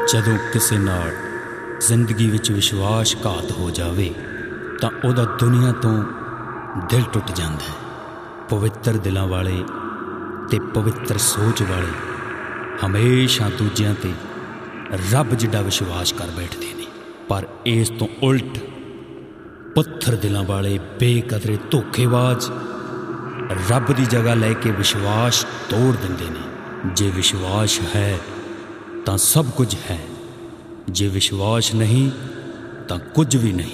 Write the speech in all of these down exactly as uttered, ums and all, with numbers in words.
ਜਦੋਂ ਕਿਸੇ ਨਾਲ ਜ਼ਿੰਦਗੀ ਵਿੱਚ ਵਿਸ਼ਵਾਸਘਾਤ ਹੋ ਜਾਵੇ ਤਾਂ ਉਹਦਾ ਦੁਨੀਆ ਤੋਂ ਦਿਲ ਟੁੱਟ ਜਾਂਦਾ ਹੈ। ਪਵਿੱਤਰ ਦਿਲਾਂ ਵਾਲੇ ਅਤੇ ਪਵਿੱਤਰ ਸੋਚ ਵਾਲੇ ਹਮੇਸ਼ਾ ਦੂਜਿਆਂ 'ਤੇ ਰੱਬ ਜਿੱਡਾ ਵਿਸ਼ਵਾਸ ਕਰ ਬੈਠਦੇ ਨੇ, ਪਰ ਇਸ ਤੋਂ ਉਲਟ ਪੱਥਰ ਦਿਲਾਂ ਵਾਲੇ ਬੇਕਦਰੇ ਧੋਖੇਬਾਜ਼ ਰੱਬ ਦੀ ਜਗ੍ਹਾ ਲੈ ਕੇ ਵਿਸ਼ਵਾਸ ਤੋੜ ਦਿੰਦੇ ਨੇ। ਜੇ ਵਿਸ਼ਵਾਸ ਹੈ ਤਾਂ ਸਭ ਕੁਝ ਹੈ, ਜੇ ਵਿਸ਼ਵਾਸ ਨਹੀਂ ਤਾਂ ਕੁਝ ਵੀ ਨਹੀਂ।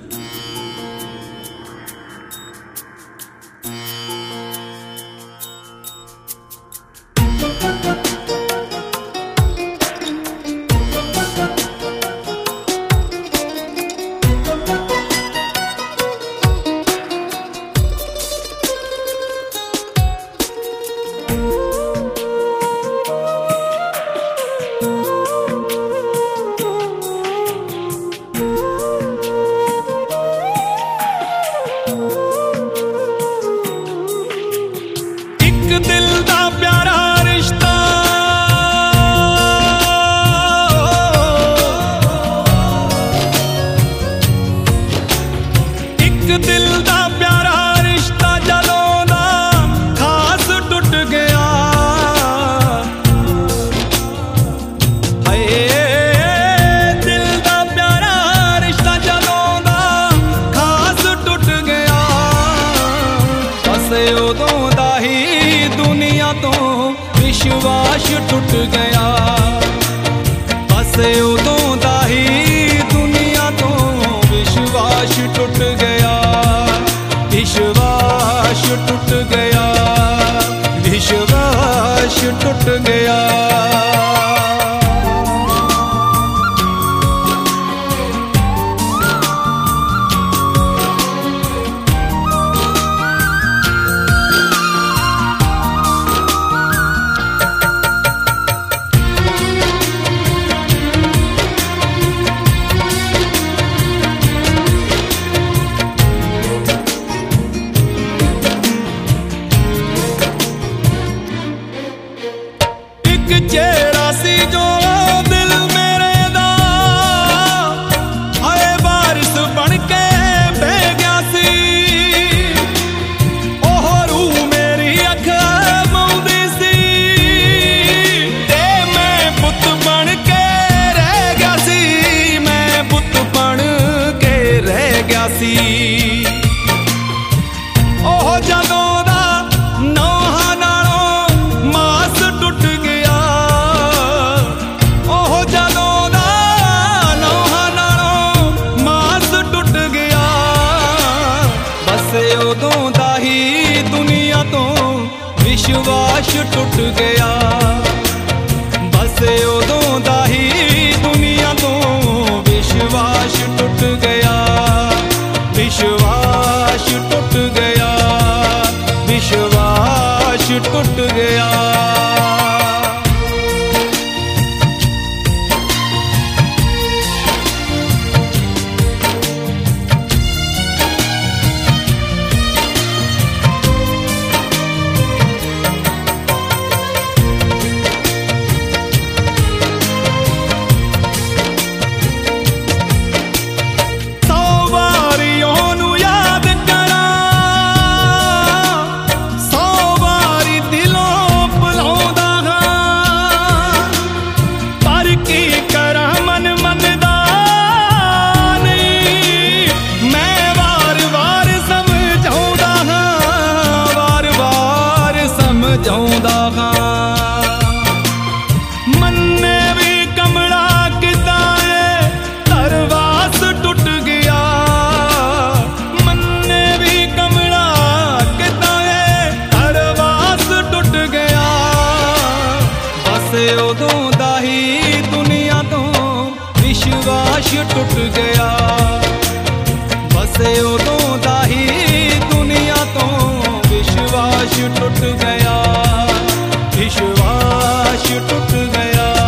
दिल दा प्यारा रिश्ता एक दिल दा प्यारा रिश्ता जदों दा खास टुट गया। हाय दिल दा प्यारा रिश्ता जदों दा खास टुट गया। बस उदों दा ही दुनिया तो विश्वास टुट गया। बस उदों दा ही दुनिया तो विश्वास टुट गया। विश्वास टुट गया, विश्वास टुट गया। चेहरा सी जो दिल मेरे दा आए बारिश बन के बह गया सी। ओह रूह मेरी अख मौंदी सी ते मैं पुत बन के रह गया सी। मैं पुत बन के रह गया सी। ओह जदों दा नौहां नालों मास टुट गया। उदों दा ही दुनिया तो विश्वास टुट गया। बस उदों दा ही दुनिया तो विश्वास टुट गया। विश्वास टुट गया, विश्वास टुट गया। मन्ने भी कमला किता है तरवास टुट गया। मन्ने भी कमला किता है तरवास टुट गया। बस उदों दा ही दुनिया तो विश्वास टुट गया। बस उदों दा ही दुनिया तो विश्वास टुट गया। विश्वास टुट गया।